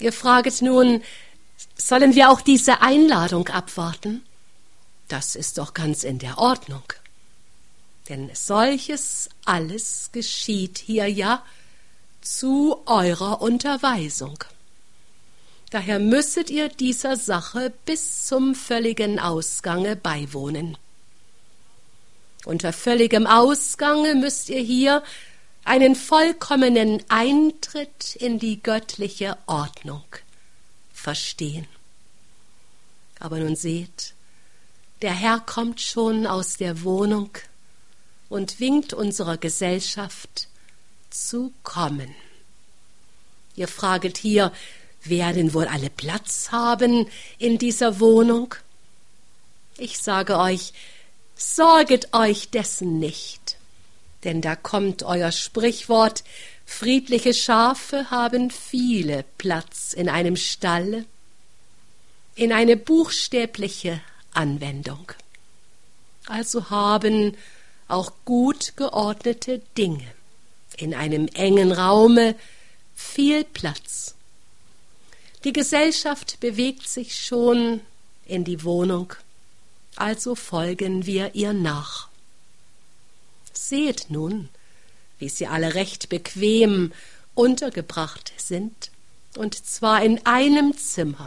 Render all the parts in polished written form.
Ihr fraget nun, sollen wir auch diese Einladung abwarten? Das ist doch ganz in der Ordnung. Denn solches alles geschieht hier ja zu eurer Unterweisung. Daher müsset ihr dieser Sache bis zum völligen Ausgange beiwohnen. Unter völligem Ausgange müsst ihr hier einen vollkommenen Eintritt in die göttliche Ordnung verstehen. Aber nun seht, der Herr kommt schon aus der Wohnung und winkt unserer Gesellschaft zu kommen. Ihr fraget hier, werden wohl alle Platz haben in dieser Wohnung? Ich sage euch, sorget euch dessen nicht, denn da kommt euer Sprichwort, friedliche Schafe haben viele Platz in einem Stalle, in eine buchstäbliche Anwendung. Also haben auch gut geordnete Dinge in einem engen Raume viel Platz. Die Gesellschaft bewegt sich schon in die Wohnung, also folgen wir ihr nach. Seht nun, wie sie alle recht bequem untergebracht sind, und zwar in einem Zimmer.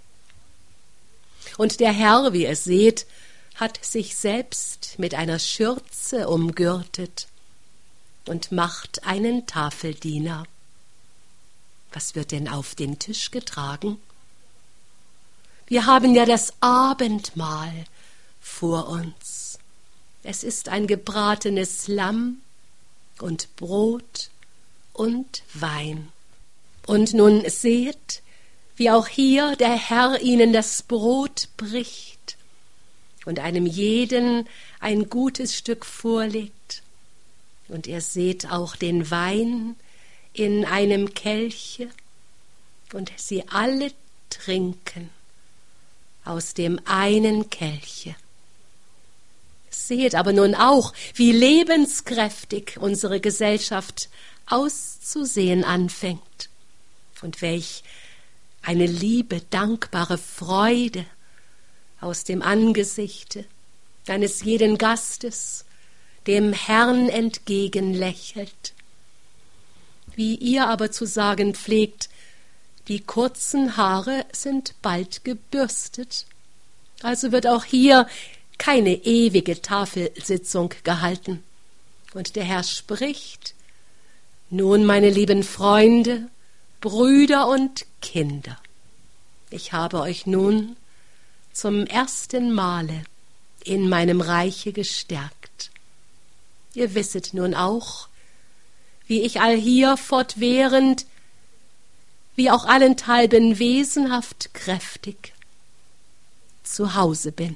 Und der Herr, wie ihr seht, hat sich selbst mit einer Schürze umgürtet und macht einen Tafeldiener. Was wird denn auf den Tisch getragen? Wir haben ja das Abendmahl vor uns. Es ist ein gebratenes Lamm und Brot und Wein. Und nun seht, wie auch hier der Herr ihnen das Brot bricht und einem jeden ein gutes Stück vorlegt. Und ihr seht auch den Wein in einem Kelche, und sie alle trinken aus dem einen Kelche. Seht aber nun auch, wie lebenskräftig unsere Gesellschaft auszusehen anfängt und welch eine liebe, dankbare Freude aus dem Angesichte eines jeden Gastes dem Herrn entgegenlächelt. Wie ihr aber zu sagen pflegt, die kurzen Haare sind bald gebürstet, also wird auch hier keine ewige Tafelsitzung gehalten. Und der Herr spricht, nun, meine lieben Freunde, Brüder und Kinder, ich habe euch nun zum ersten Male in meinem Reiche gestärkt. Ihr wisset nun auch, wie ich allhier fortwährend, wie auch allenthalben wesenhaft kräftig zu Hause bin.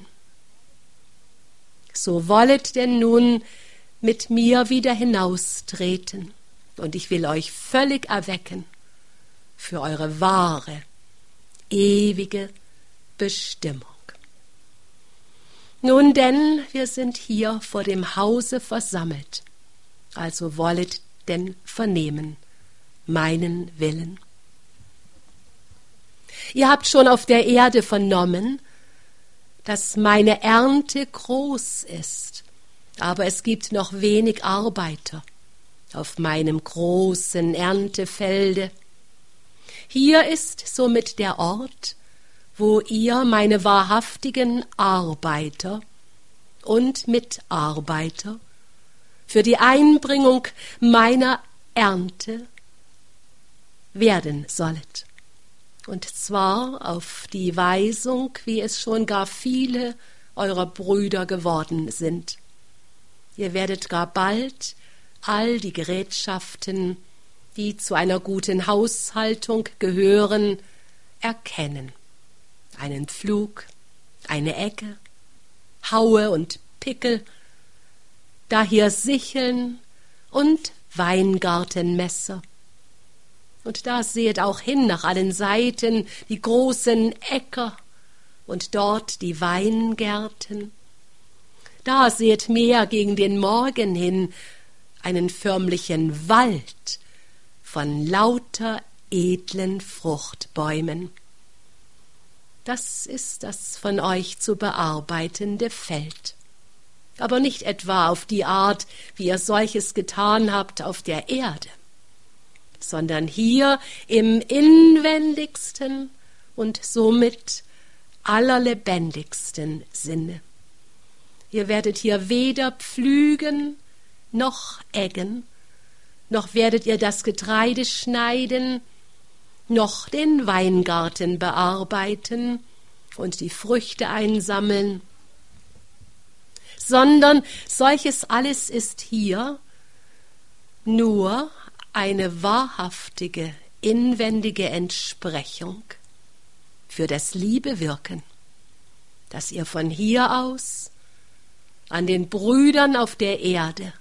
So wollet denn nun mit mir wieder hinaustreten, und ich will euch völlig erwecken für eure wahre, ewige Bestimmung. Nun denn, wir sind hier vor dem Hause versammelt, also wollet denn vernehmen meinen Willen. Ihr habt schon auf der Erde vernommen, dass meine Ernte groß ist, aber es gibt noch wenig Arbeiter auf meinem großen Erntefelde. Hier ist somit der Ort, wo ihr, meine wahrhaftigen Arbeiter und Mitarbeiter, für die Einbringung meiner Ernte werden sollet. Und zwar auf die Weisung, wie es schon gar viele eurer Brüder geworden sind. Ihr werdet gar bald all die Gerätschaften, die zu einer guten Haushaltung gehören, erkennen. Einen Pflug, eine Egge, Haue und Pickel, daher Sicheln und Weingartenmesser. Und da sehet auch hin nach allen Seiten die großen Äcker und dort die Weingärten. Da sehet mehr gegen den Morgen hin einen förmlichen Wald von lauter edlen Fruchtbäumen. Das ist das von euch zu bearbeitende Feld. Aber nicht etwa auf die Art, wie ihr solches getan habt auf der Erde, sondern hier im inwendigsten und somit allerlebendigsten Sinne. Ihr werdet hier weder pflügen noch eggen, noch werdet ihr das Getreide schneiden, noch den Weingarten bearbeiten und die Früchte einsammeln, sondern solches alles ist hier nur eine wahrhaftige, inwendige Entsprechung für das Liebewirken, das ihr von hier aus an den Brüdern auf der Erde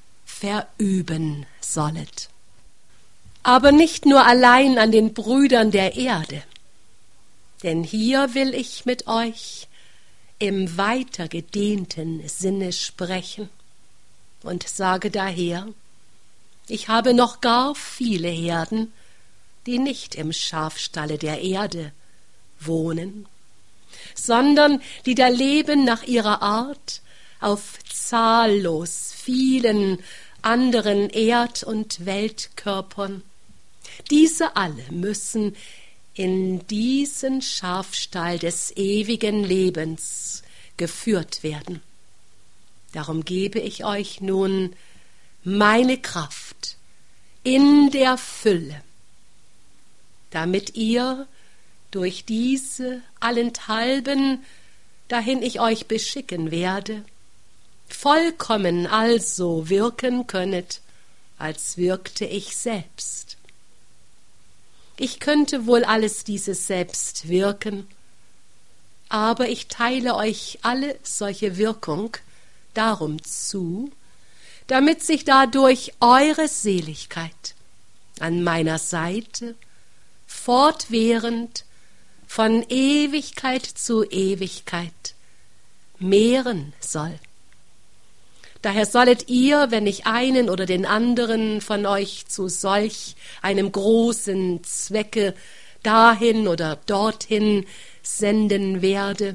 verüben sollet. Aber nicht nur allein an den Brüdern der Erde, denn hier will ich mit euch im weiter gedehnten Sinne sprechen und sage daher, ich habe noch gar viele Herden, die nicht im Schafstalle der Erde wohnen, sondern die da leben nach ihrer Art auf zahllos vielen anderen Erd- und Weltkörpern. Diese alle müssen in diesen Schafstall des ewigen Lebens geführt werden. Darum gebe ich euch nun meine Kraft in der Fülle, damit ihr durch diese allenthalben, dahin ich euch beschicken werde, vollkommen also wirken könnet, als wirkte ich selbst. Ich könnte wohl alles dieses selbst wirken, aber ich teile euch alle solche Wirkung darum zu, damit sich dadurch eure Seligkeit an meiner Seite fortwährend von Ewigkeit zu Ewigkeit mehren soll. Daher sollet ihr, wenn ich einen oder den anderen von euch zu solch einem großen Zwecke dahin oder dorthin senden werde,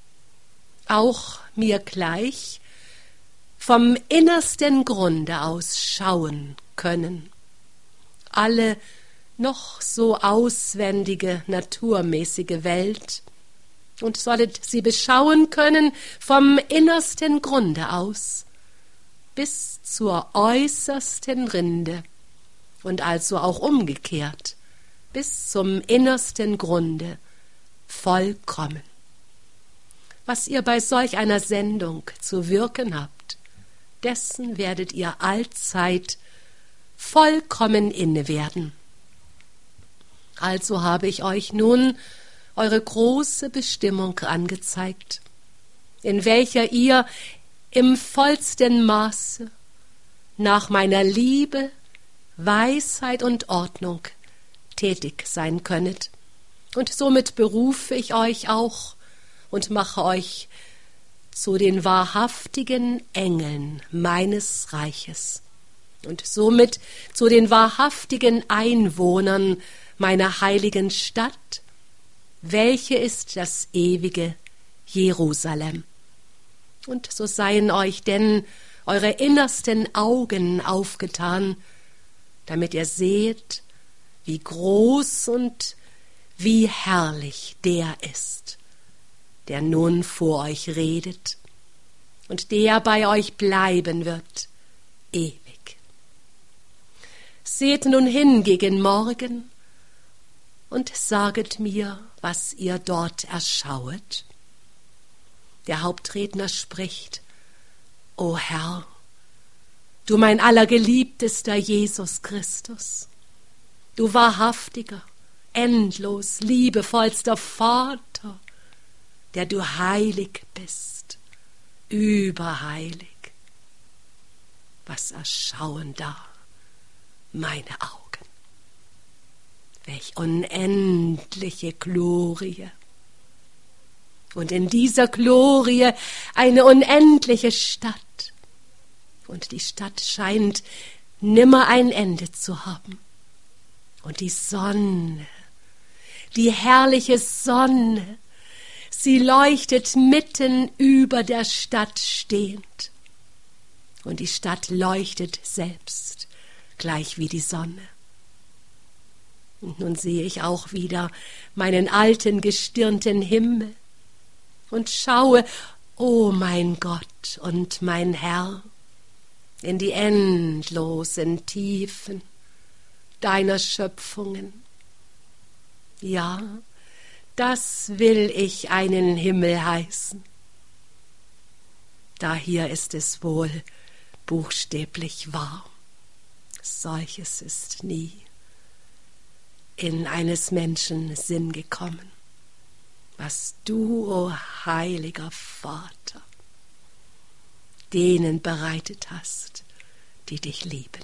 auch mir gleich vom innersten Grunde aus schauen können. Alle noch so auswendige, naturmäßige Welt, und sollet sie beschauen können vom innersten Grunde aus, bis zur äußersten Rinde und also auch umgekehrt, bis zum innersten Grunde vollkommen. Was ihr bei solch einer Sendung zu wirken habt, dessen werdet ihr allzeit vollkommen inne werden. Also habe ich euch nun eure große Bestimmung angezeigt, in welcher ihr im vollsten Maße nach meiner Liebe, Weisheit und Ordnung tätig sein könnet. Und somit berufe ich euch auch und mache euch zu den wahrhaftigen Engeln meines Reiches und somit zu den wahrhaftigen Einwohnern meiner heiligen Stadt, welche ist das ewige Jerusalem. Und so seien euch denn eure innersten Augen aufgetan, damit ihr seht, wie groß und wie herrlich der ist, der nun vor euch redet und der bei euch bleiben wird, ewig. Seht nun hin gegen Morgen und saget mir, was ihr dort erschauet. Der Hauptredner spricht: O Herr, du mein allergeliebtester Jesus Christus, du wahrhaftiger, endlos liebevollster Vater, der du heilig bist, überheilig. Was erschauen da meine Augen? Welch unendliche Glorie! Und in dieser Glorie eine unendliche Stadt. Und die Stadt scheint nimmer ein Ende zu haben. Und die Sonne, die herrliche Sonne, sie leuchtet mitten über der Stadt stehend. Und die Stadt leuchtet selbst, gleich wie die Sonne. Und nun sehe ich auch wieder meinen alten, gestirnten Himmel und schaue, o mein Gott und mein Herr, in die endlosen Tiefen deiner Schöpfungen. Ja, das will ich einen Himmel heißen. Da hier ist es wohl buchstäblich wahr. Solches ist nie in eines Menschen Sinn gekommen, was du, o heiliger Vater, denen bereitet hast, die dich lieben.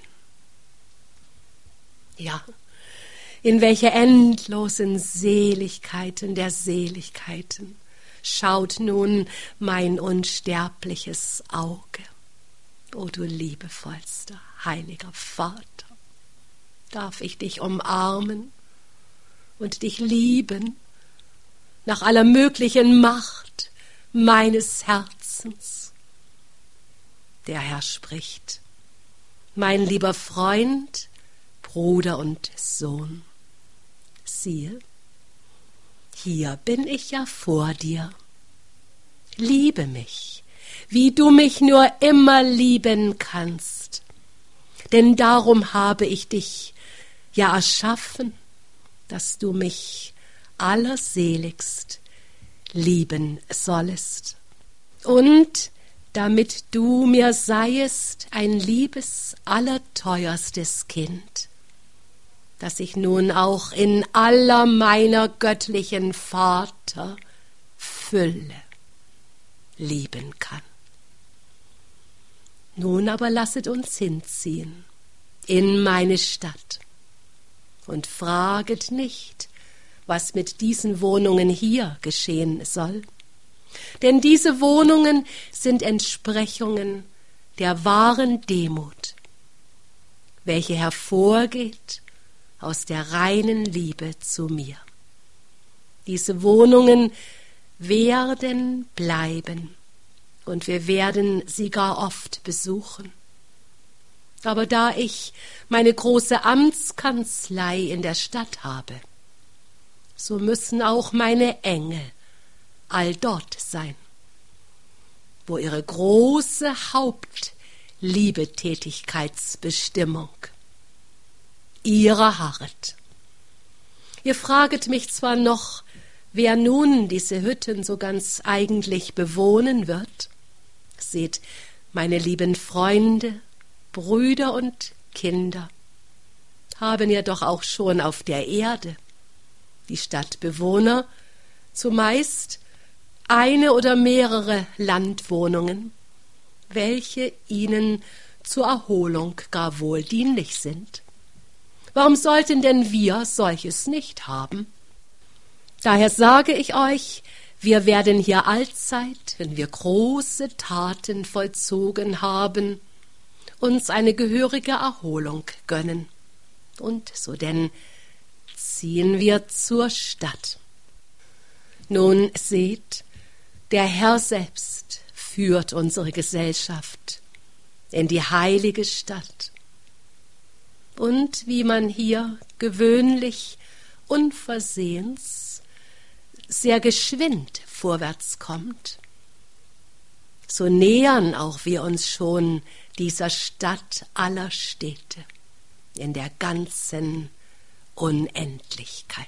Ja, in welche endlosen Seligkeiten der Seligkeiten schaut nun mein unsterbliches Auge. O du liebevollster, heiliger Vater, darf ich dich umarmen und dich lieben nach aller möglichen Macht meines Herzens. Der Herr spricht: Mein lieber Freund, Bruder und Sohn, siehe, hier bin ich ja vor dir. Liebe mich, wie du mich nur immer lieben kannst, denn darum habe ich dich ja erschaffen, dass du mich allerseligst lieben sollest. Und damit du mir seiest ein liebes, allerteuerstes Kind, dass ich nun auch in aller meiner göttlichen Vater Fülle lieben kann. Nun aber lasset uns hinziehen in meine Stadt und fraget nicht, was mit diesen Wohnungen hier geschehen soll. Denn diese Wohnungen sind Entsprechungen der wahren Demut, welche hervorgeht aus der reinen Liebe zu mir. Diese Wohnungen werden bleiben und wir werden sie gar oft besuchen. Aber da ich meine große Amtskanzlei in der Stadt habe, so müssen auch meine Engel all dort sein, wo ihre große Hauptliebetätigkeitsbestimmung ihrer harret. Ihr fraget mich zwar noch, wer nun diese Hütten so ganz eigentlich bewohnen wird. Seht, meine lieben Freunde, Brüder und Kinder haben ja doch auch schon auf der Erde die Stadtbewohner zumeist eine oder mehrere Landwohnungen, welche ihnen zur Erholung gar wohl dienlich sind. Warum sollten denn wir solches nicht haben? Daher sage ich euch, wir werden hier allzeit, wenn wir große Taten vollzogen haben, uns eine gehörige Erholung gönnen. Und so denn ziehen wir zur Stadt. Nun seht, der Herr selbst führt unsere Gesellschaft in die heilige Stadt. Und wie man hier gewöhnlich unversehens sehr geschwind vorwärts kommt, so nähern auch wir uns schon dieser Stadt aller Städte in der ganzen Unendlichkeit.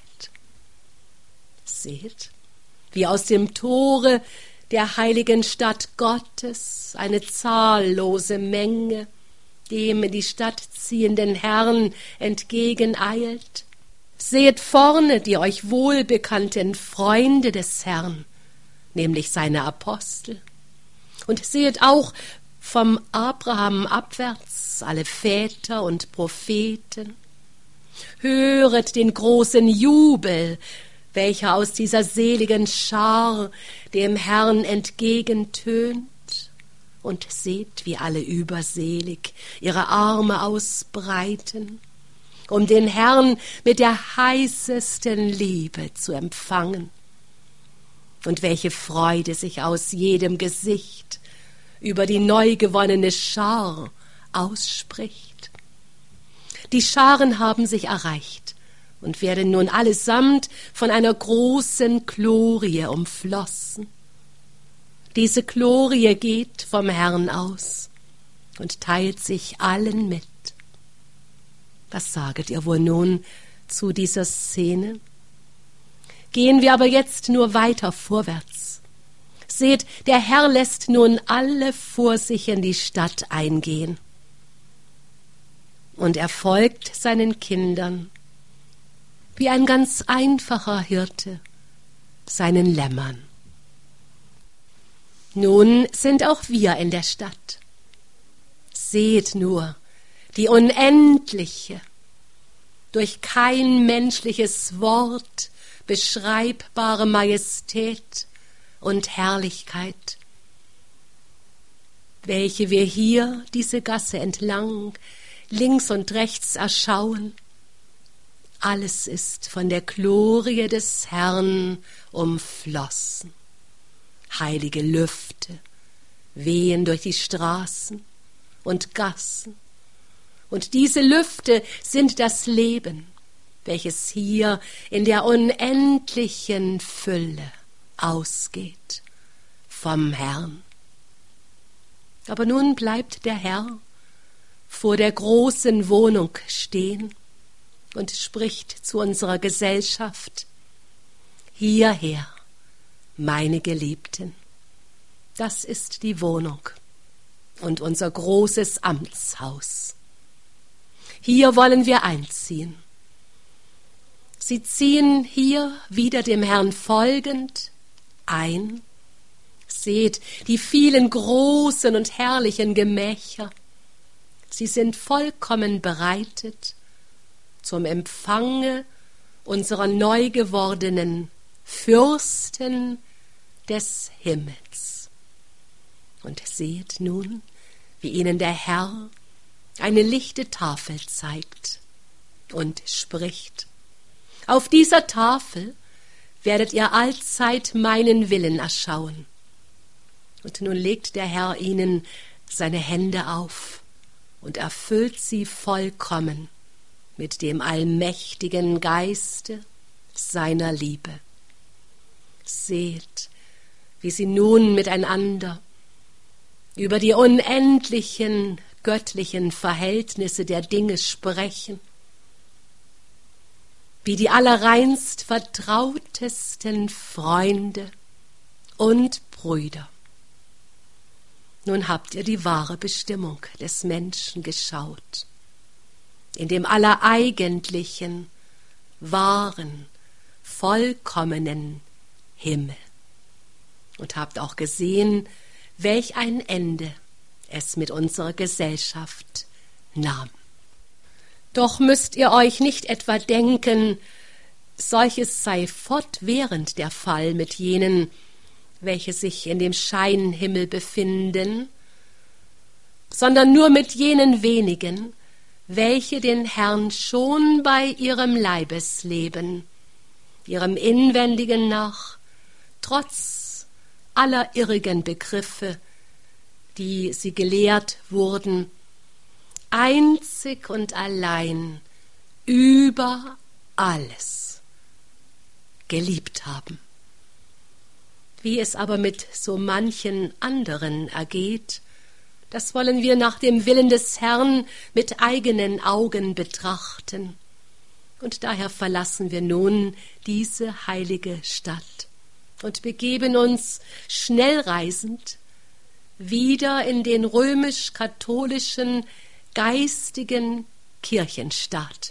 Seht, wie aus dem Tore der heiligen Stadt Gottes eine zahllose Menge dem in die Stadt ziehenden Herrn entgegeneilt. Seht vorne die euch wohlbekannten Freunde des Herrn, nämlich seine Apostel. Und seht auch vom Abraham abwärts alle Väter und Propheten. Höret den großen Jubel, welcher aus dieser seligen Schar dem Herrn entgegentönt. Und seht, wie alle überselig ihre Arme ausbreiten um den Herrn mit der heißesten Liebe zu empfangen. Und welche Freude sich aus jedem Gesicht über die neu gewonnene Schar ausspricht. Die Scharen haben sich erreicht und werden nun allesamt von einer großen Glorie umflossen. Diese Glorie geht vom Herrn aus und teilt sich allen mit. Was saget ihr wohl nun zu dieser Szene? Gehen wir aber jetzt nur weiter vorwärts. Seht, der Herr lässt nun alle vor sich in die Stadt eingehen. Und er folgt seinen Kindern, wie ein ganz einfacher Hirte, seinen Lämmern. Nun sind auch wir in der Stadt. Seht nur die unendliche, durch kein menschliches Wort beschreibbare Majestät und Herrlichkeit, welche wir hier diese Gasse entlang, links und rechts erschauen. Alles ist von der Glorie des Herrn umflossen. Heilige Lüfte wehen durch die Straßen und Gassen. Und diese Lüfte sind das Leben, welches hier in der unendlichen Fülle ausgeht vom Herrn. Aber nun bleibt der Herr vor der großen Wohnung stehen und spricht zu unserer Gesellschaft: Hierher, meine Geliebten, das ist die Wohnung und unser großes Amtshaus. Hier wollen wir einziehen. Sie ziehen hier wieder dem Herrn folgend ein. Seht die vielen großen und herrlichen Gemächer. Sie sind vollkommen bereitet zum Empfange unserer neu gewordenen Fürsten des Himmels. Und seht nun, wie ihnen der Herr eine lichte Tafel zeigt und spricht: Auf dieser Tafel werdet ihr allzeit meinen Willen erschauen. Und nun legt der Herr ihnen seine Hände auf und erfüllt sie vollkommen mit dem allmächtigen Geiste seiner Liebe. Seht, wie sie nun miteinander über die unendlichen göttlichen Verhältnisse der Dinge sprechen, wie die allerreinst vertrautesten Freunde und Brüder. Nun habt ihr die wahre Bestimmung des Menschen geschaut, in dem allereigentlichen, wahren, vollkommenen Himmel. Und habt auch gesehen, welch ein Ende es mit unserer Gesellschaft nahm. Doch müsst ihr euch nicht etwa denken, solches sei fortwährend der Fall mit jenen, welche sich in dem Scheinhimmel befinden, sondern nur mit jenen wenigen, welche den Herrn schon bei ihrem Leibesleben, ihrem Inwendigen nach, trotz aller irrigen Begriffe, die sie gelehrt wurden, einzig und allein über alles geliebt haben. Wie es aber mit so manchen anderen ergeht, das wollen wir nach dem Willen des Herrn mit eigenen Augen betrachten. Und daher verlassen wir nun diese heilige Stadt und begeben uns schnellreisend wieder in den römisch-katholischen geistigen Kirchenstaat.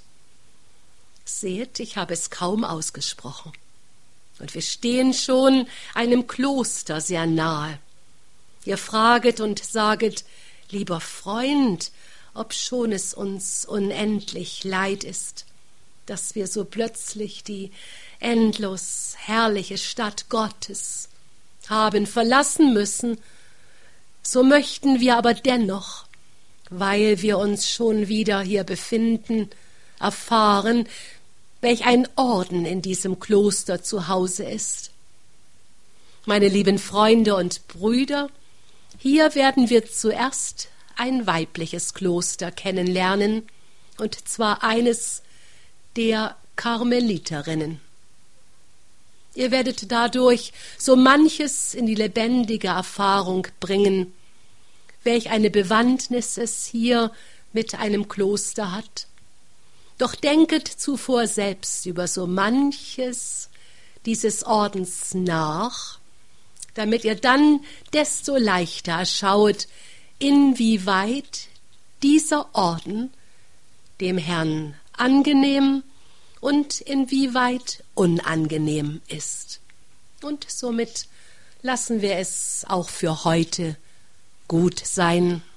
Seht, ich habe es kaum ausgesprochen. Und wir stehen schon einem Kloster sehr nahe. Ihr fraget und saget: Lieber Freund, obschon es uns unendlich leid ist, dass wir so plötzlich die endlos herrliche Stadt Gottes haben verlassen müssen, so möchten wir aber dennoch, weil wir uns schon wieder hier befinden, erfahren, welch ein Orden in diesem Kloster zu Hause ist. Meine lieben Freunde und Brüder, hier werden wir zuerst ein weibliches Kloster kennenlernen, und zwar eines der Karmeliterinnen. Ihr werdet dadurch so manches in die lebendige Erfahrung bringen, welch eine Bewandtnis es hier mit einem Kloster hat. Doch denket zuvor selbst über so manches dieses Ordens nach, damit ihr dann desto leichter erschaut, inwieweit dieser Orden dem Herrn angenehm und inwieweit unangenehm ist. Und somit lassen wir es auch für heute gut sein.